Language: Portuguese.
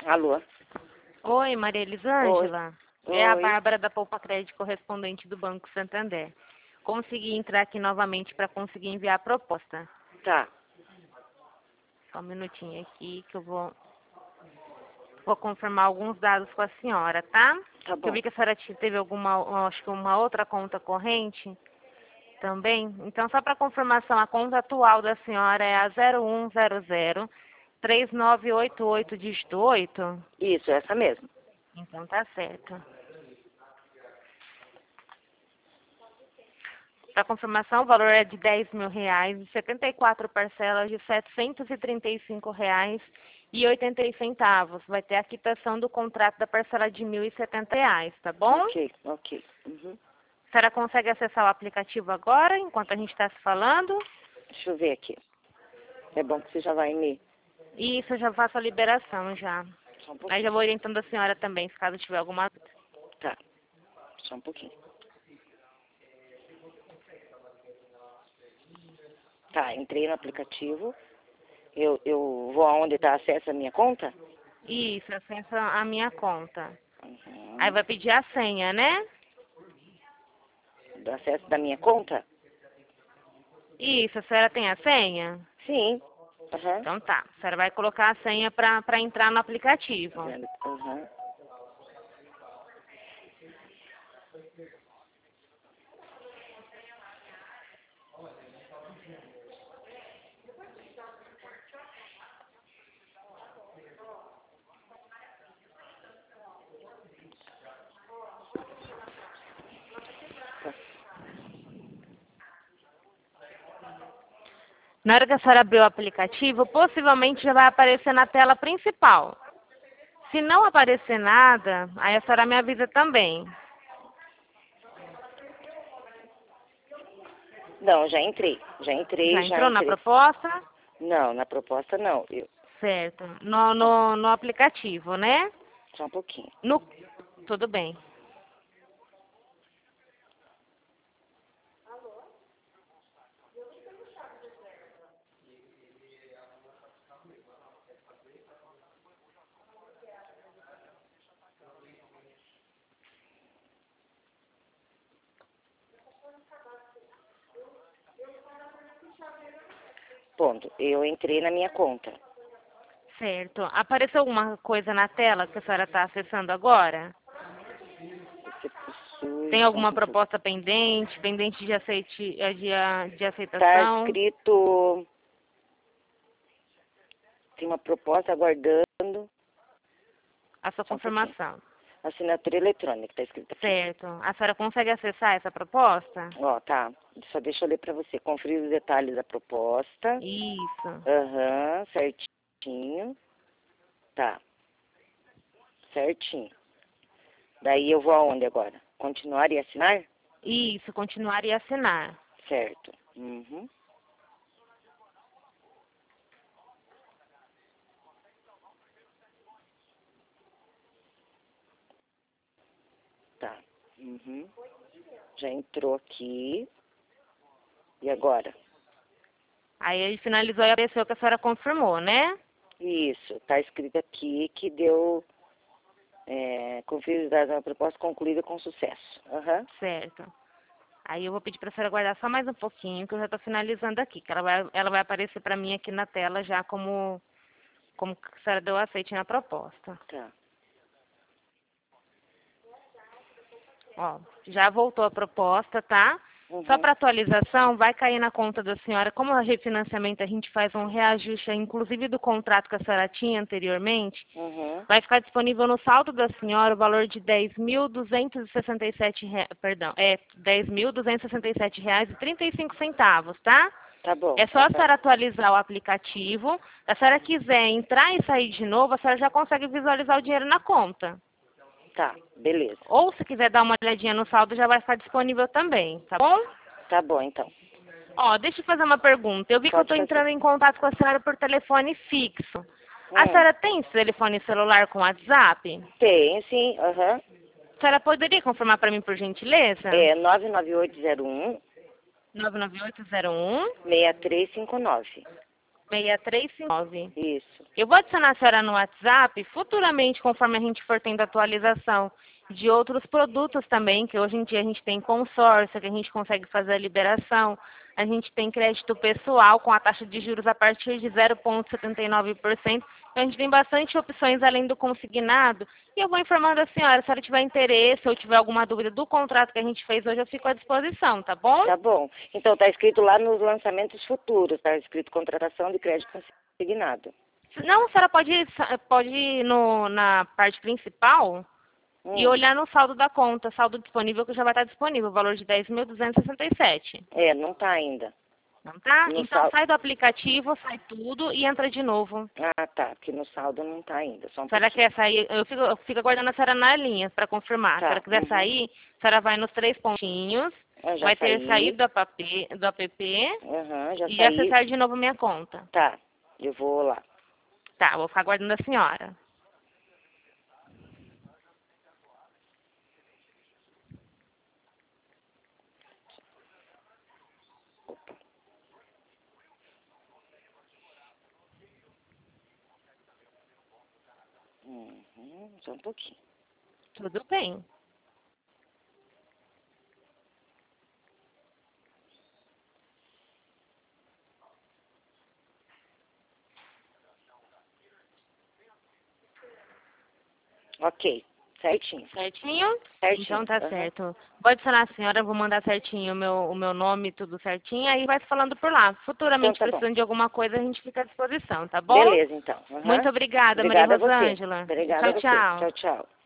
Alô? Oi, Maria Oi. Elisângela. É a Oi. Bárbara da Poupa Crédito, correspondente do Banco Santander. Consegui entrar aqui novamente para conseguir enviar a proposta. Tá. Só um minutinho aqui que eu vou confirmar alguns dados com a senhora, tá? Tá Que eu bom. vi que a senhora teve acho que uma outra conta corrente também. Então, só para confirmação, a conta atual da senhora é a 0100-3988, dígito 8? Isso, essa mesmo. Então, tá certo. Para confirmação, o valor é de R$ 10.000 e 74 parcelas de R$ 735,80. Vai ter a quitação do contrato da parcela de R$ 1.070, tá bom? Ok. Uhum. A senhora consegue acessar o aplicativo agora, enquanto a gente está se falando? Deixa eu ver aqui. É bom que você já vai me... Isso, eu já faço a liberação já. Só um Aí pouquinho. já vou orientando a senhora também, se caso tiver alguma dúvida. Tá. Só um pouquinho. Tá, entrei no aplicativo. Eu vou aonde tá acesso à minha conta? Isso, acessa a minha conta. Aí Uhum. vai pedir a senha, né? Do acesso da minha conta? Isso, a senhora tem a senha? Sim. Aham. Então tá, a senhora vai colocar a senha para entrar no aplicativo. Aham. Na hora que a senhora abrir o aplicativo, possivelmente já vai aparecer na tela principal. Se não aparecer nada, aí a senhora me avisa também. Não, já entrei. Já Já entrou na entrei. proposta? Não, na proposta não. Certo. No aplicativo, né? Só um pouquinho. Tudo bem. Ponto. Eu entrei na minha conta. Certo. Apareceu alguma coisa na tela que a senhora está acessando agora? Você possui... Tem alguma proposta pendente de Tá aceitação? escrito... Tem uma proposta aguardando... A sua Só um pouquinho. confirmação. Assinatura eletrônica, tá escrito aqui. Certo. A senhora consegue acessar essa proposta? Ó, tá. Só deixa eu ler pra você. Conferir os detalhes da proposta. Isso. Aham, certinho. Tá. Certinho. Daí eu vou aonde agora? Continuar e assinar? Isso, continuar e assinar. Certo. Uhum. Tá. Uhum. Já entrou aqui. E agora? Aí ele finalizou e apareceu que a senhora confirmou, né? Isso. Tá escrito aqui que deu... conferir os dados da proposta concluída com sucesso. Aham. Certo. Aí eu vou pedir para a senhora guardar só mais um pouquinho, que eu já estou finalizando aqui, que ela vai aparecer para mim aqui na tela já como que a senhora deu aceite na proposta. Tá. Ó, já voltou a proposta, tá? Só Uhum. para atualização, vai cair na conta da senhora, como a refinanciamento a gente faz um reajuste, inclusive do contrato que a senhora tinha anteriormente, Uhum. vai ficar disponível no saldo da senhora o valor de R$ 10.267,35, tá? Tá bom. É só a Aham. senhora atualizar o aplicativo. Se a senhora quiser entrar e sair de novo, a senhora já consegue visualizar o dinheiro na conta. Tá. Beleza. Ou se quiser dar uma olhadinha no saldo, já vai ficar disponível também, tá bom? Tá bom, então. Ó, deixa eu fazer uma pergunta. Eu vi que eu Pode estou fazer. entrando em contato com a senhora por telefone fixo. A Hum. senhora tem telefone celular com WhatsApp? Tem, sim. Aham. A senhora poderia confirmar para mim, por gentileza? É 99801 99801 6359. 6359. Isso. Eu vou adicionar a senhora no WhatsApp, futuramente, conforme a gente for tendo atualização de outros produtos também, que hoje em dia a gente tem consórcio, que a gente consegue fazer a liberação, a gente tem crédito pessoal com a taxa de juros a partir de 0,79%. Então, a gente tem bastante opções além do consignado. E eu vou informando a senhora, se a senhora tiver interesse ou tiver alguma dúvida do contrato que a gente fez hoje, eu fico à disposição, tá bom? Tá bom. Então, tá escrito lá nos lançamentos futuros, tá escrito contratação de crédito consignado. Não, a senhora pode ir na parte principal e olhar no saldo da conta, saldo disponível que já vai estar disponível, o valor de 10.267. É, não tá ainda. Não tá? No Então saldo. sai do aplicativo, sai tudo e entra de novo. Ah, tá, porque no saldo não tá ainda, só um A senhora pouquinho. quer sair? Eu fico aguardando a senhora na linha para confirmar. Se a Tá, senhora quiser sair, a senhora vai nos 3 pontinhos, Eu já vai ter saí. saído do app Já e saí. acessar de novo minha conta. Tá, eu vou lá. Tá, vou ficar aguardando a senhora. Só um pouquinho. Tudo bem. Ok, certinho. Certinho? Certinho. Então tá certo. Vou adicionar a senhora, vou mandar certinho o meu nome, tudo certinho, aí vai se falando por lá. Futuramente, Então tá bom. precisando de alguma coisa, a gente fica à disposição, tá bom? Beleza, então. Muito obrigada, Obrigada Maria a você. Rosângela. Obrigada Tchau, a você. tchau. Tchau, tchau.